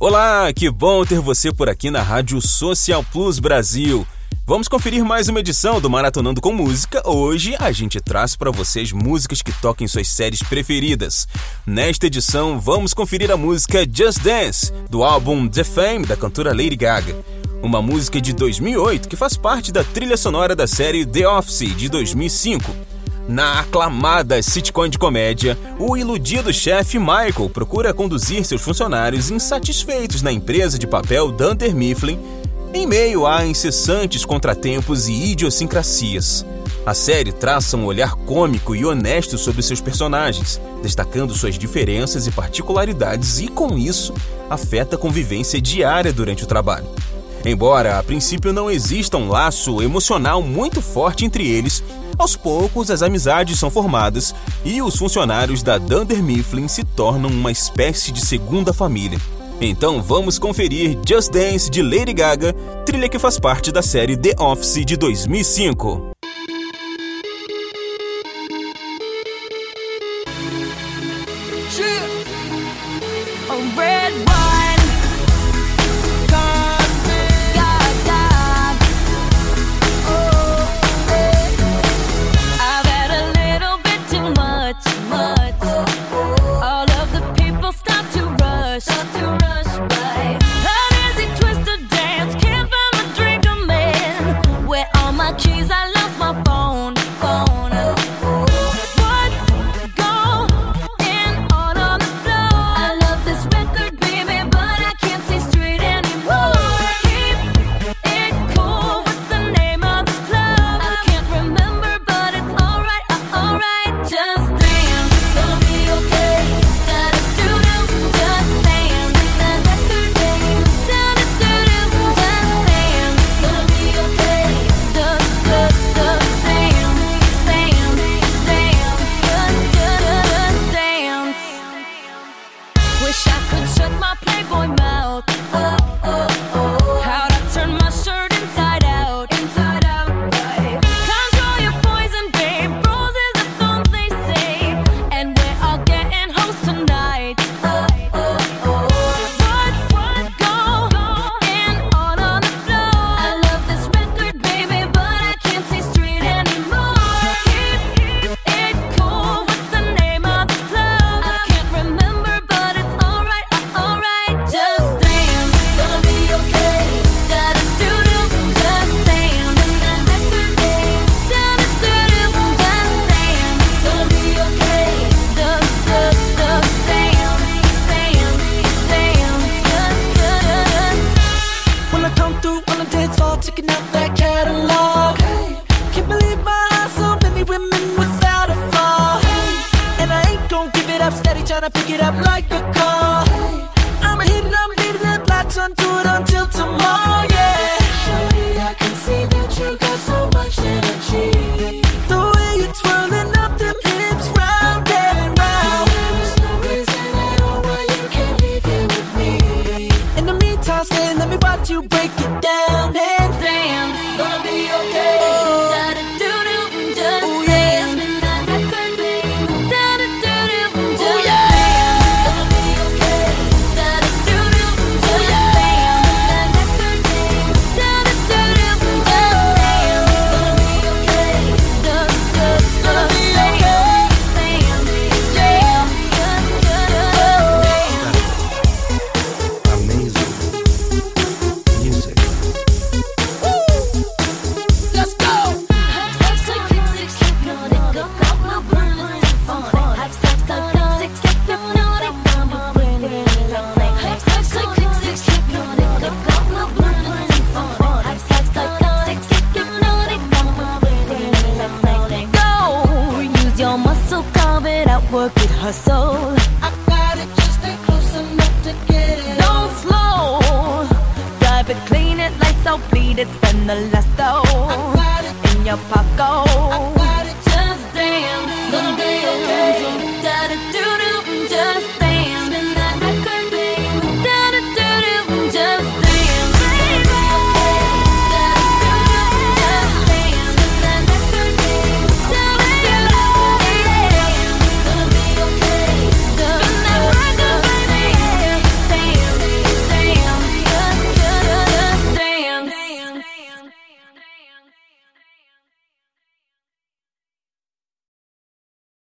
Olá, que bom ter você por aqui na Rádio Social Plus Brasil. Vamos conferir mais uma edição do Maratonando com Música. Hoje a gente traz para vocês músicas que toquem suas séries preferidas. Nesta edição, vamos conferir a música Just Dance, do álbum The Fame, da cantora Lady Gaga. Uma música de 2008 que faz parte da trilha sonora da série The Office, de 2005. Na aclamada sitcom de comédia, o iludido chefe Michael procura conduzir seus funcionários insatisfeitos na empresa de papel Dunder Mifflin em meio a incessantes contratempos e idiosincrasias. A série traça um olhar cômico e honesto sobre seus personagens, destacando suas diferenças e particularidades e, com isso, afeta a convivência diária durante o trabalho. Embora, a princípio, não exista um laço emocional muito forte entre eles, aos poucos as amizades são formadas e os funcionários da Dunder Mifflin se tornam uma espécie de segunda família. Então vamos conferir Just Dance de Lady Gaga, trilha que faz parte da série The Office de 2005. Just dance, gonna be okay.